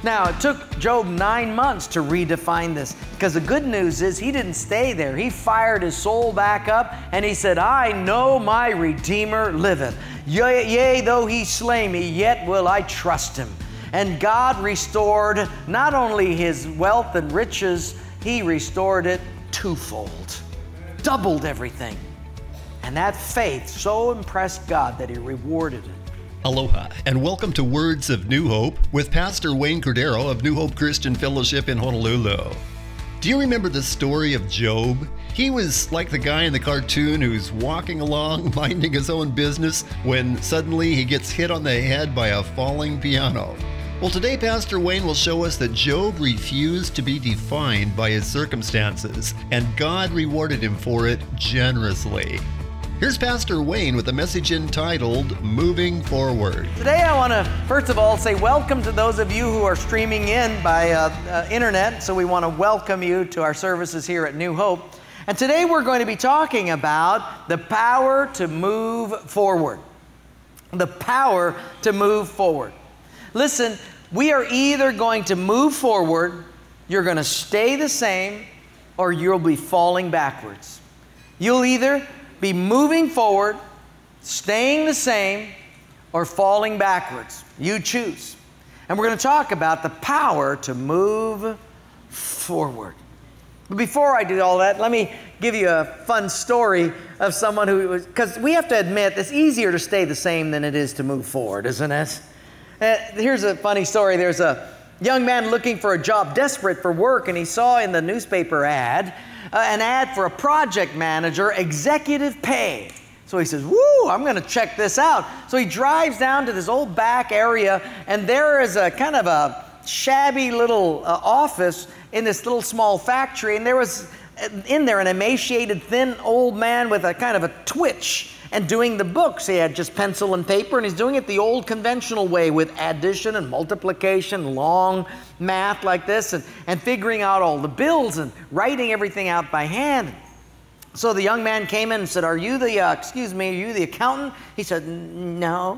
Now, it took Job 9 months to redefine this, because the good news is he didn't stay there. He fired his soul back up and he said, I know my Redeemer liveth. Yea, though he slay me, yet will I trust him. And God restored not only his wealth and riches, he restored it twofold, doubled everything. And that faith so impressed God that he rewarded it. Aloha, and welcome to Words of New Hope with Pastor Wayne Cordero of New Hope Christian Fellowship in Honolulu. Do you remember the story of Job? He was like the guy in the cartoon who's walking along, minding his own business, when suddenly he gets hit on the head by a falling piano. Well, today Pastor Wayne will show us that Job refused to be defined by his circumstances, and God rewarded him for it generously. Here's Pastor Wayne with a message entitled, Moving Forward. Today I want to, first of all, say welcome to those of you who are streaming in by internet. So we want to welcome you to our services here at New Hope. And today we're going to be talking about the power to move forward. The power to move forward. Listen, we are either going to move forward, you're going to stay the same, or you'll be falling backwards. You'll either be moving forward, staying the same, or falling backwards. You choose. And we're going to talk about the power to move forward. But before I do all that, let me give you a fun story of someone who was, because we have to admit, it's easier to stay the same than it is to move forward, isn't it? Here's a funny story. There's a young man looking for a job, desperate for work, and he saw in the newspaper ad, an ad for a project manager, executive pay. So he says, woo, I'm going to check this out. So he drives down to this old back area, and there is a kind of a shabby little office in this little small factory, and there was in there an emaciated, thin old man with a kind of a twitch and doing the books. He had just pencil and paper, and he's doing it the old conventional way with addition and multiplication, long math like this, and figuring out all the bills and writing everything out by hand. So the young man came in and said, are you the accountant? He said, no,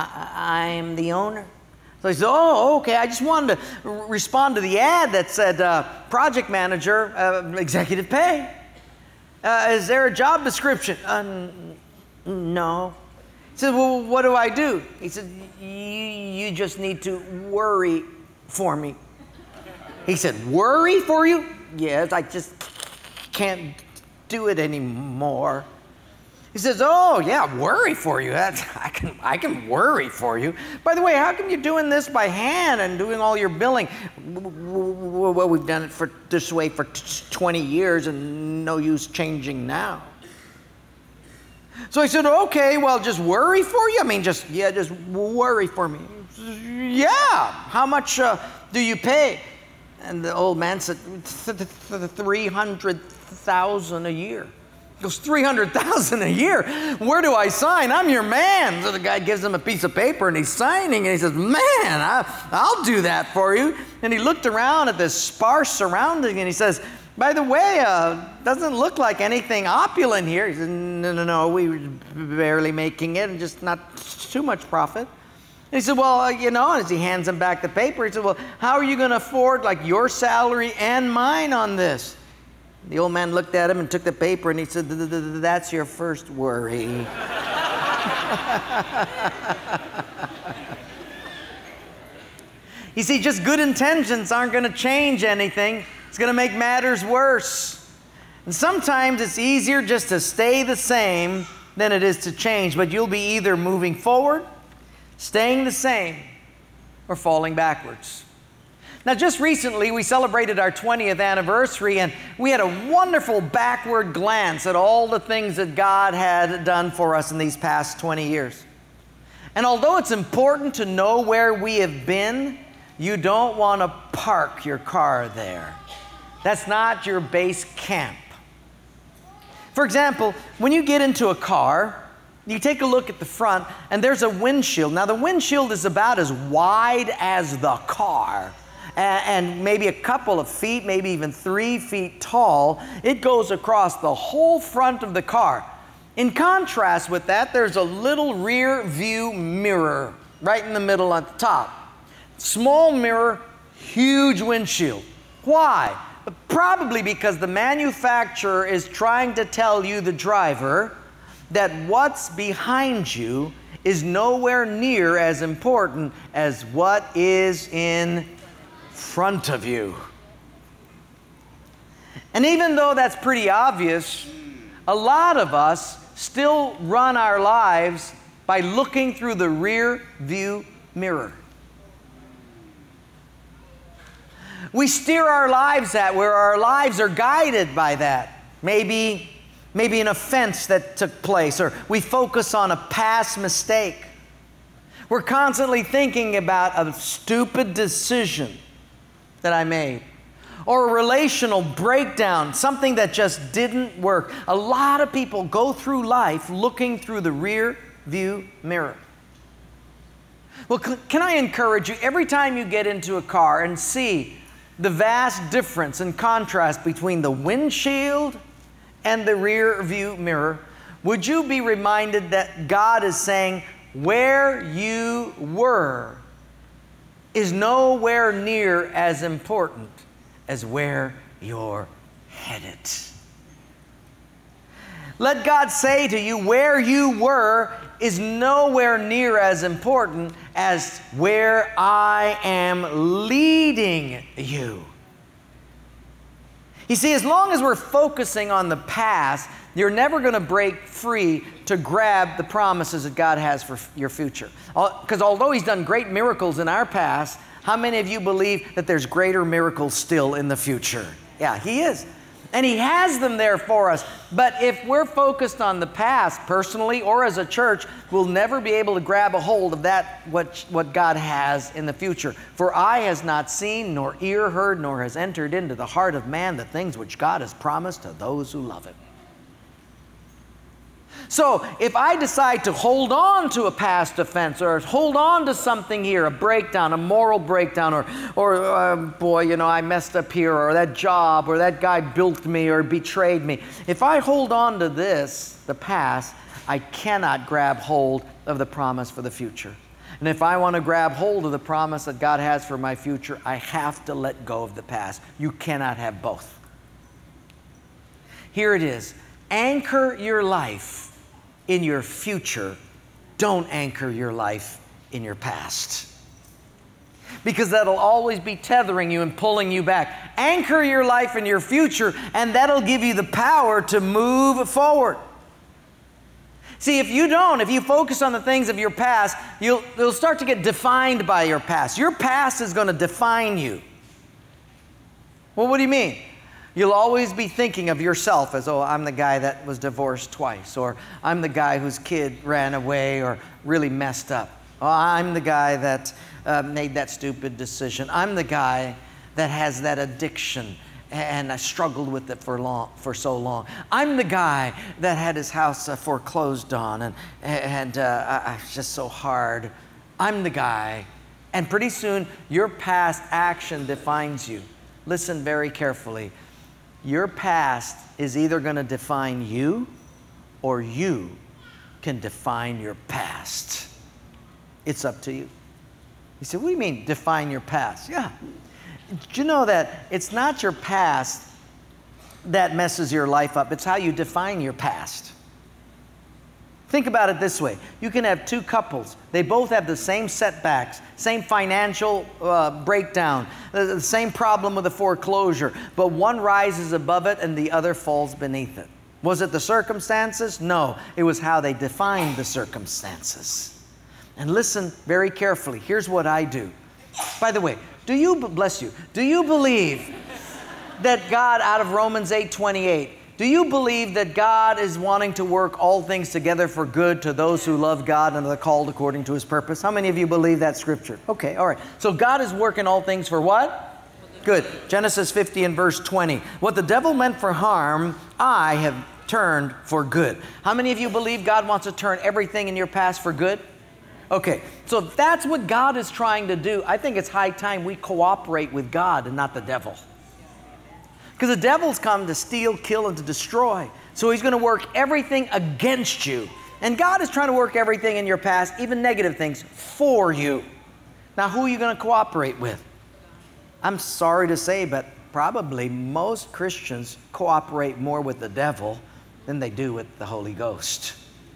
I'm the owner. So he said, oh, okay, I just wanted to respond to the ad that said project manager, executive pay. Is there a job description? No. He said, well, what do I do? He said, you just need to worry for me. He said, worry for you? Yes, I just can't do it anymore. He says, oh, yeah, worry for you. I can worry for you. By the way, how come you're doing this by hand and doing all your billing? Well, we've done it this way for 20 years and no use changing now. So I said, okay, well, just worry for you? I mean, just worry for me. Yeah, how much do you pay? And the old man said, $300,000 a year. He goes, $300,000 a year? Where do I sign? I'm your man. So the guy gives him a piece of paper and he's signing, and he says, man, I'll do that for you. And he looked around at this sparse surrounding and he says, by the way, doesn't look like anything opulent here. He said, no, we were barely making it and just not too much profit. And he said, well, as he hands him back the paper, he said, well, how are you going to afford like your salary and mine on this? The old man looked at him and took the paper and he said, that's your first worry. You see, just good intentions aren't going to change anything. It's going to make matters worse. And sometimes it's easier just to stay the same than it is to change. But you'll be either moving forward, staying the same, or falling backwards. Now, just recently, we celebrated our 20th anniversary, and we had a wonderful backward glance at all the things that God had done for us in these past 20 years. And although it's important to know where we have been, you don't want to park your car there. That's not your base camp. For example, when you get into a car, you take a look at the front, and there's a windshield. Now, the windshield is about as wide as the car, and maybe a couple of feet, maybe even 3 feet tall. It goes across the whole front of the car. In contrast with that, there's a little rear view mirror right in the middle at the top. Small mirror, Huge windshield. Why? Probably because the manufacturer is trying to tell you, the driver, that what's behind you is nowhere near as important as what is in front of you. And even though that's pretty obvious, a lot of us still run our lives by looking through the rear view mirror. We steer our lives at where our lives are guided by that. Maybe an offense that took place, or we focus on a past mistake. We're constantly thinking about a stupid decision that I made, or a relational breakdown, something that just didn't work. A lot of people go through life looking through the rear view mirror. Well, can I encourage you, every time you get into a car and see the vast difference and contrast between the windshield and the rear view mirror, would you be reminded that God is saying, where you were is nowhere near as important as where you're headed. Let God say to you, where you were is nowhere near as important as where I am leading you. You see, as long as we're focusing on the past, you're never going to break free to grab the promises that God has for your future. Because although He's done great miracles in our past, how many of you believe that there's greater miracles still in the future? Yeah, He is. And He has them there for us. But if we're focused on the past, personally or as a church, we'll never be able to grab a hold of that, what God has in the future. For eye has not seen, nor ear heard, nor has entered into the heart of man the things which God has promised to those who love Him. So if I decide to hold on to a past offense, or hold on to something here, a breakdown, a moral breakdown, or boy, you know, I messed up here, or that job, or that guy bilked me or betrayed me. If I hold on to this, the past, I cannot grab hold of the promise for the future. And if I want to grab hold of the promise that God has for my future, I have to let go of the past. You cannot have both. Here it is. Anchor your life in your future. Don't anchor your life in your past, because that'll always be tethering you and pulling you back. Anchor your life in your future, and that'll give you the power to move forward. See, if you focus on the things of your past, you'll start to get defined by your past. Your past is going to define you. Well, what do you mean? You'll always be thinking of yourself as, oh, I'm the guy that was divorced twice, or I'm the guy whose kid ran away or really messed up. Oh, I'm the guy that made that stupid decision. I'm the guy that has that addiction and I struggled with it for so long. I'm the guy that had his house foreclosed on and it's just so hard. I'm the guy. And pretty soon your past action defines you. Listen very carefully. Your past is either going to define you, or you can define your past. It's up to you. You say, what do you mean define your past? Yeah. Do you know that it's not your past that messes your life up? It's how you define your past. Think about it this way. You can have two couples. They both have the same setbacks, same financial breakdown, the same problem with the foreclosure, but one rises above it and the other falls beneath it. Was it the circumstances? No, it was how they defined the circumstances. And listen very carefully. Here's what I do. By the way, do you believe that God, out of Romans 8:28, do you believe that God is wanting to work all things together for good to those who love God and are called according to His purpose? How many of you believe that scripture? Okay, all right. So God is working all things for what? Good. Genesis 50 and verse 20. What the devil meant for harm, I have turned for good. How many of you believe God wants to turn everything in your past for good? Okay, so if that's what God is trying to do, I think it's high time we cooperate with God and not the devil. Because the devil's come to steal, kill, and to destroy. So he's going to work everything against you. And God is trying to work everything in your past, even negative things, for you. Now, who are you going to cooperate with? I'm sorry to say, but probably most Christians cooperate more with the devil than they do with the Holy Ghost.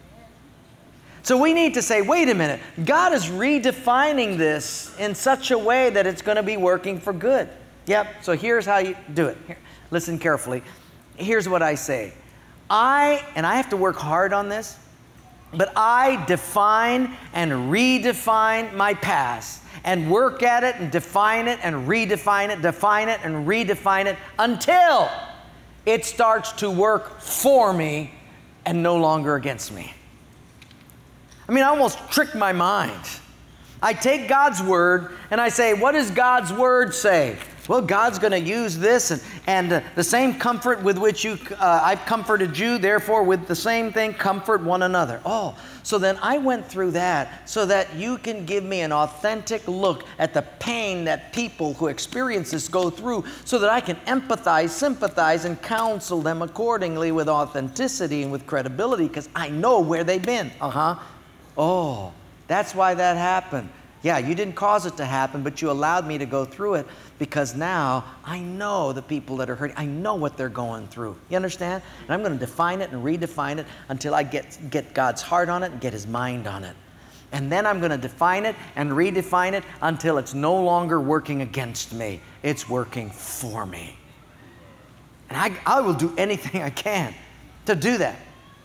So we need to say, wait a minute, God is redefining this in such a way that it's going to be working for good. Yep, so here's how you do it. Here, listen carefully. Here's what I say. I have to work hard on this, but I define and redefine my past and work at it and define it and redefine it, define it and redefine it until it starts to work for me and no longer against me. I mean, I almost trick my mind. I take God's Word and I say, what does God's Word say? Well, God's going to use this and the same comfort with which I've comforted you, therefore with the same thing, comfort one another. Oh, so then I went through that so that you can give me an authentic look at the pain that people who experience this go through so that I can empathize, sympathize, and counsel them accordingly with authenticity and with credibility because I know where they've been. Oh, that's why that happened. Yeah, you didn't cause it to happen, but you allowed me to go through it because now I know the people that are hurting. I know what they're going through. You understand? And I'm going to define it and redefine it until I get God's heart on it and get His mind on it. And then I'm going to define it and redefine it until it's no longer working against me. It's working for me. And I will do anything I can to do that.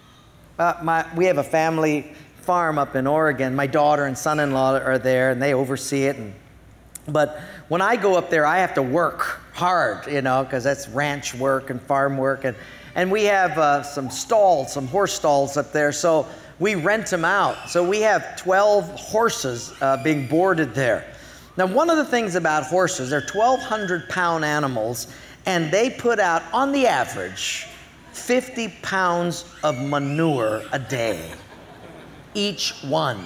We have a family farm up in Oregon. My daughter and son-in-law are there and they oversee it. But when I go up there, I have to work hard, because that's ranch work and farm work. And we have some horse stalls up there. So we rent them out. So we have 12 horses being boarded there. Now, one of the things about horses, they're 1,200-pound animals, and they put out, on the average, 50 pounds of manure a day. Each one.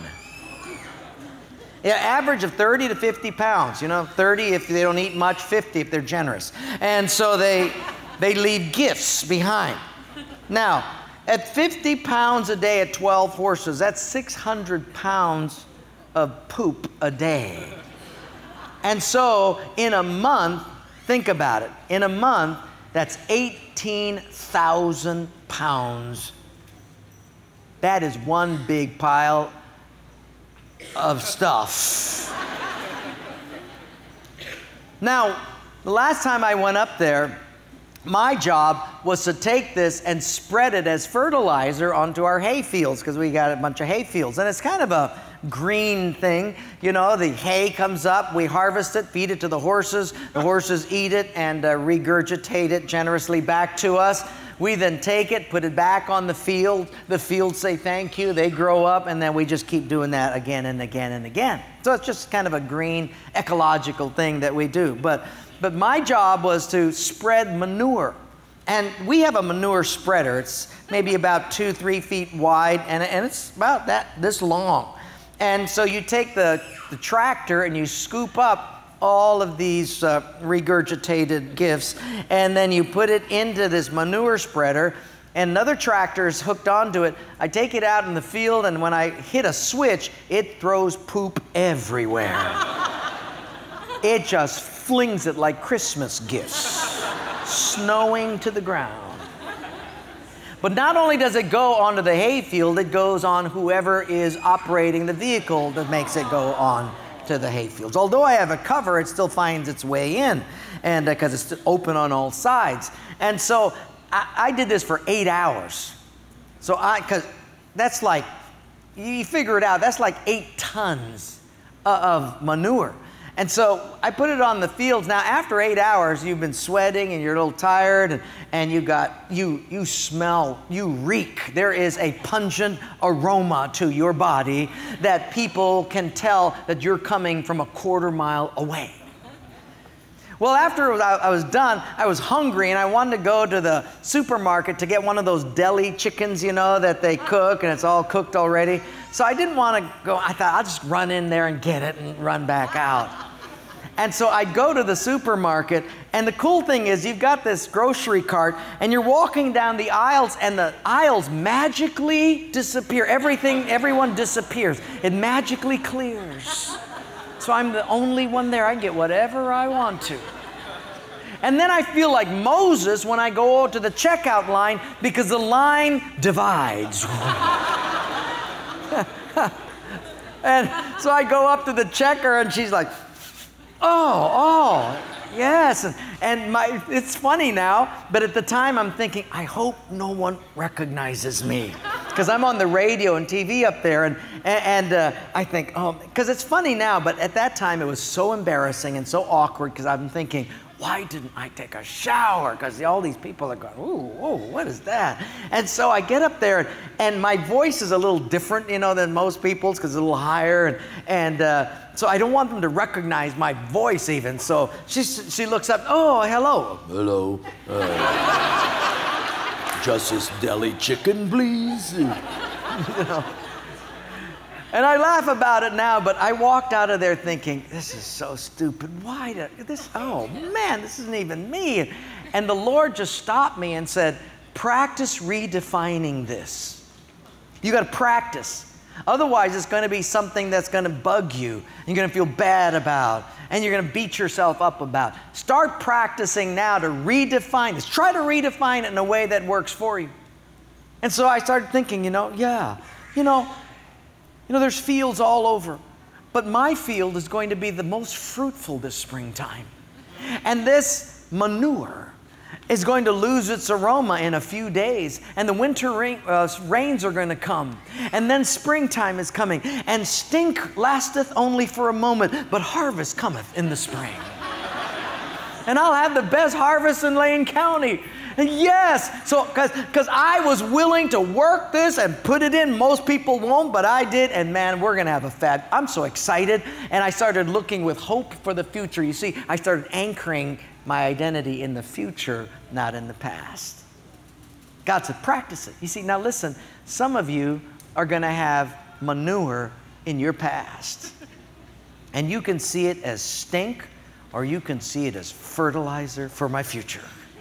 Average of 30 to 50 pounds. 30 if they don't eat much, 50 if they're generous. And so they leave gifts behind. Now, at 50 pounds a day at 12 horses, that's 600 pounds of poop a day. And so in a month, think about it, in a month, that's 18,000 pounds. That is one big pile of stuff. Now, the last time I went up there, my job was to take this and spread it as fertilizer onto our hay fields because we got a bunch of hay fields. And it's kind of a green thing. The hay comes up, we harvest it, feed it to the horses eat it and regurgitate it generously back to us. We then take it, put it back on the field. The fields say thank you, they grow up, and then we just keep doing that again and again and again. So it's just kind of a green ecological thing that we do. But my job was to spread manure. And we have a manure spreader. It's maybe about 2-3 feet wide, and it's about this long. And so you take the tractor and you scoop up all of these regurgitated gifts, and then you put it into this manure spreader, and another tractor is hooked onto it. I take it out in the field, and when I hit a switch, it throws poop everywhere. It just flings it like Christmas gifts, snowing to the ground. But not only does it go onto the hayfield, it goes on whoever is operating the vehicle that makes it go on to the hayfields. Although I have a cover, it still finds its way in, and because it's open on all sides. And so I did this for 8 hours. So because that's like, you figure it out, that's like 8 tons of manure. And so I put it on the fields. Now, after 8 hours, you've been sweating and you're a little tired, and you smell, you reek. There is a pungent aroma to your body that people can tell that you're coming from a quarter mile away. Well, after I was done, I was hungry and I wanted to go to the supermarket to get one of those deli chickens, that they cook and it's all cooked already. So I didn't want to go. I thought I'll just run in there and get it and run back out. And so I go to the supermarket, and the cool thing is you've got this grocery cart and you're walking down the aisles, and the aisles magically disappear. Everyone disappears. It magically clears. So I'm the only one there. I can get whatever I want to. And then I feel like Moses when I go to the checkout line because the line divides. And so I go up to the checker and she's like, oh, yes. And it's funny now, but at the time I'm thinking, I hope no one recognizes me. Because I'm on the radio and TV up there, and I think, oh, because it's funny now, but at that time it was so embarrassing and so awkward because I'm thinking, why didn't I take a shower? Because all these people are going, ooh, what is that? And so I get up there, and my voice is a little different, than most people's because it's a little higher, and so I don't want them to recognize my voice even. So she looks up, oh, hello. Hello. Justice Deli chicken, please. And I laugh about it now, but I walked out of there thinking, this is so stupid. Why did this? Oh man, this isn't even me. And the Lord just stopped me and said, practice redefining this. You got to practice. Otherwise, it's going to be something that's going to bug you. You're going to feel bad about, and you're going to beat yourself up about. Start practicing now to redefine this. Try to redefine it in a way that works for you. And so I started thinking, there's fields all over, but my field is going to be the most fruitful this springtime. And this manure is going to lose its aroma in a few days, and the winter rains are going to come, and then springtime is coming, and stink lasteth only for a moment, but harvest cometh in the spring. And I'll have the best harvest in Lane County. Yes, so because I was willing to work this and put it in. Most people won't, but I did, and man, we're going to have a fab. I'm so excited, and I started looking with hope for the future. You see, I started anchoring my identity in the future, not in the past. God said, practice it. You see, now listen, some of you are going to have manure in your past, and you can see it as stink, or you can see it as fertilizer for my future.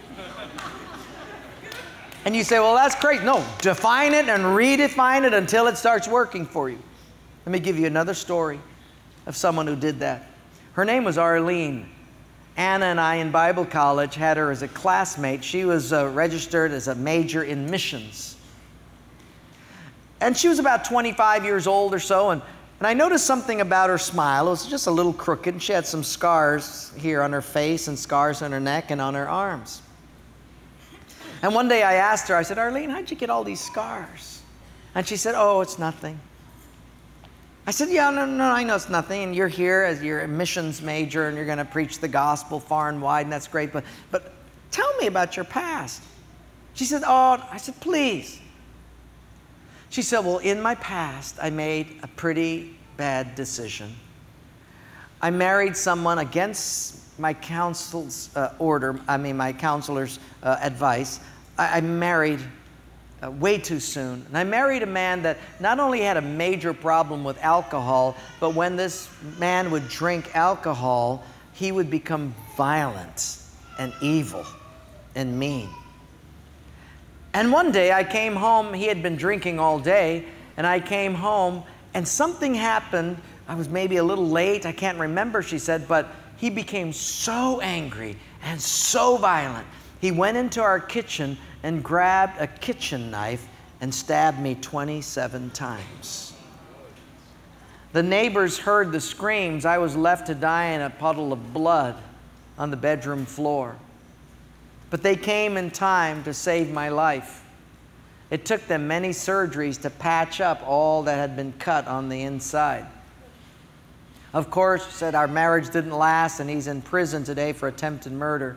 And you say, well, that's great. No, define it and redefine it until it starts working for you. Let me give you another story of someone who did that. Her name was Arlene. Anna and I in Bible college had her as a classmate. She was registered as a major in missions. And she was about 25 years old or so, and I noticed something about her smile. It was just a little crooked. She had some scars here on her face and scars on her neck and on her arms. And one day I asked her, I said, Arlene, how'd you get all these scars? And she said, oh, it's nothing. I said, yeah, no, I know it's nothing. And you're here as you're a missions major and you're going to preach the gospel far and wide, and that's great. But tell me about your past. She said, oh, I said, please. She said, well, in my past, I made a pretty bad decision. I married someone against my counselor's my counselor's advice. I married way too soon. And I married a man that not only had a major problem with alcohol, but when this man would drink alcohol, he would become violent and evil and mean. And one day I came home, he had been drinking all day, and I came home and something happened. I was maybe a little late, I can't remember, she said, but he became so angry and so violent. He went into our kitchen and grabbed a kitchen knife and stabbed me 27 times. The neighbors heard the screams. I was left to die in a puddle of blood on the bedroom floor. But they came in time to save my life. It took them many surgeries to patch up all that had been cut on the inside. Of course, said our marriage didn't last, and he's in prison today for attempted murder.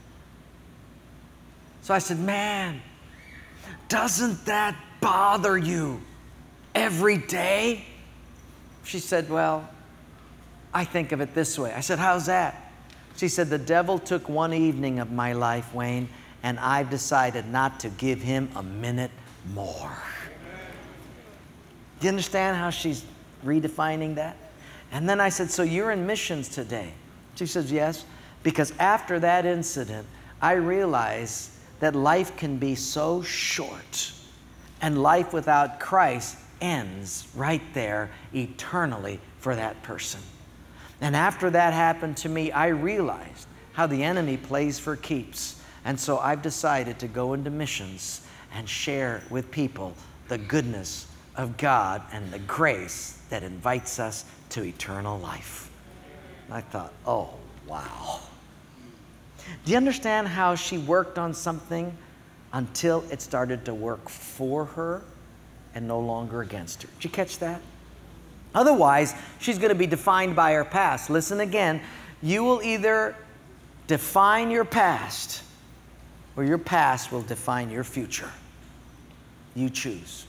So I said, man, doesn't that bother you every day? She said, well, I think of it this way. I said, how's that? She said, the devil took one evening of my life, Wayne, and I've decided not to give him a minute more. Do you understand how she's redefining that? And then I said, so you're in missions today? She says, yes, because after that incident, I realized that life can be so short, and life without Christ ends right there eternally for that person. And after that happened to me, I realized how the enemy plays for keeps. And so I've decided to go into missions and share with people the goodness of God and the grace that invites us to eternal life. I thought, oh, wow. Do you understand how she worked on something until it started to work for her and no longer against her? Did you catch that? Otherwise, she's going to be defined by her past. Listen again. You will either define your past or your past will define your future. You choose.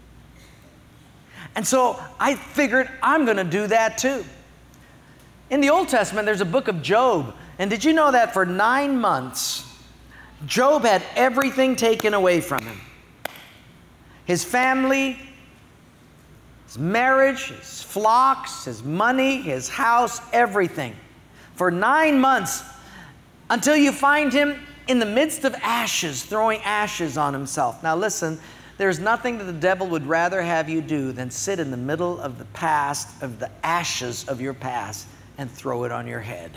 And so I figured I'm going to do that too. In the Old Testament, there's a book of Job. And did you know that for 9 months, Job had everything taken away from him? His family, his marriage, his flocks, his money, his house, everything. For 9 months, until you find him in the midst of ashes, throwing ashes on himself. Now listen, there's nothing that the devil would rather have you do than sit in the middle of the past, of the ashes of your past, and throw it on your head.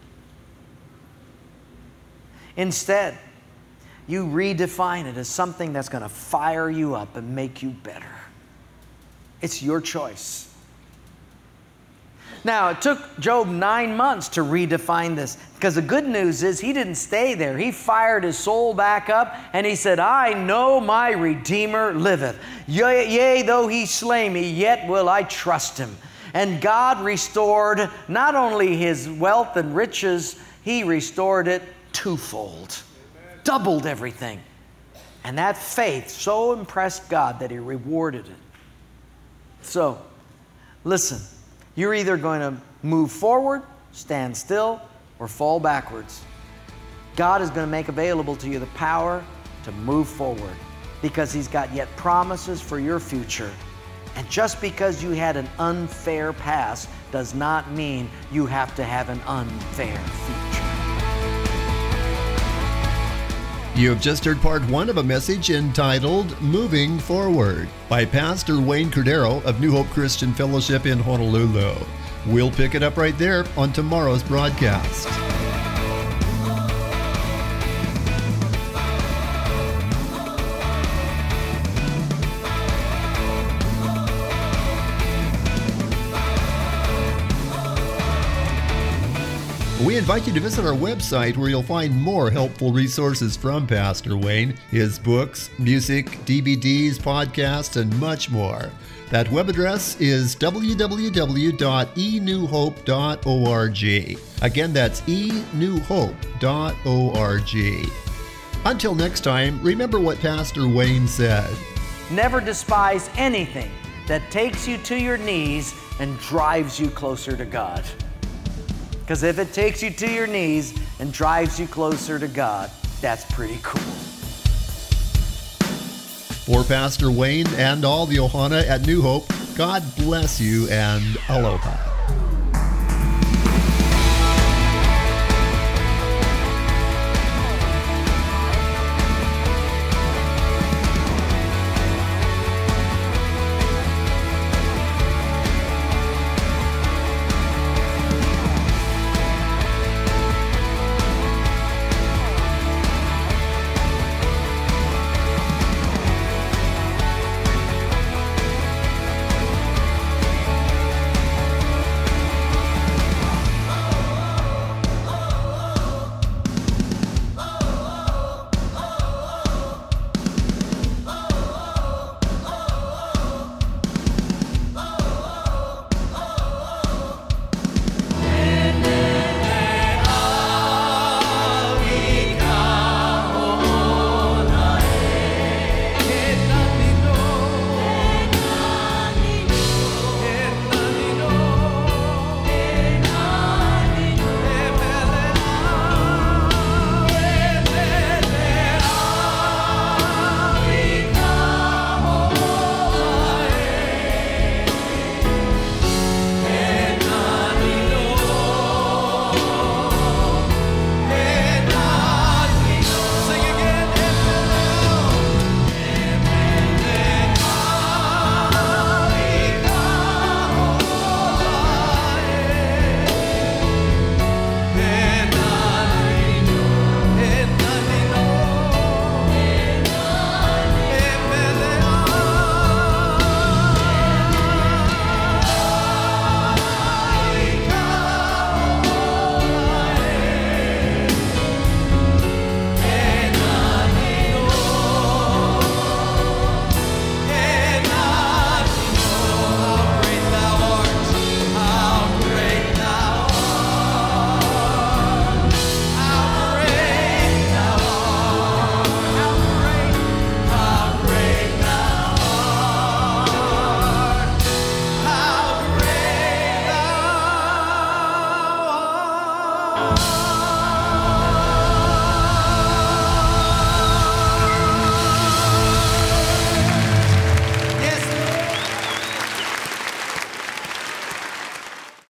Instead, you redefine it as something that's going to fire you up and make you better. It's your choice. Now, it took Job 9 months to redefine this, because the good news is he didn't stay there. He fired his soul back up and he said, I know my Redeemer liveth. Yea, though he slay me, yet will I trust him. And God restored not only his wealth and riches, he restored it twofold. Doubled everything. And that faith so impressed God that he rewarded it. So, listen, you're either going to move forward, stand still, or fall backwards. God is going to make available to you the power to move forward because he's got yet promises for your future. And just because you had an unfair past does not mean you have to have an unfair future. You have just heard part 1 of a message entitled Moving Forward by Pastor Wayne Cordero of New Hope Christian Fellowship in Honolulu. We'll pick it up right there on tomorrow's broadcast. We invite you to visit our website where you'll find more helpful resources from Pastor Wayne, his books, music, DVDs, podcasts, and much more. That web address is www.enewhope.org. Again, that's enewhope.org. Until next time, remember what Pastor Wayne said. Never despise anything that takes you to your knees and drives you closer to God. Because if it takes you to your knees and drives you closer to God, that's pretty cool. For Pastor Wayne and all the Ohana at New Hope, God bless you and aloha.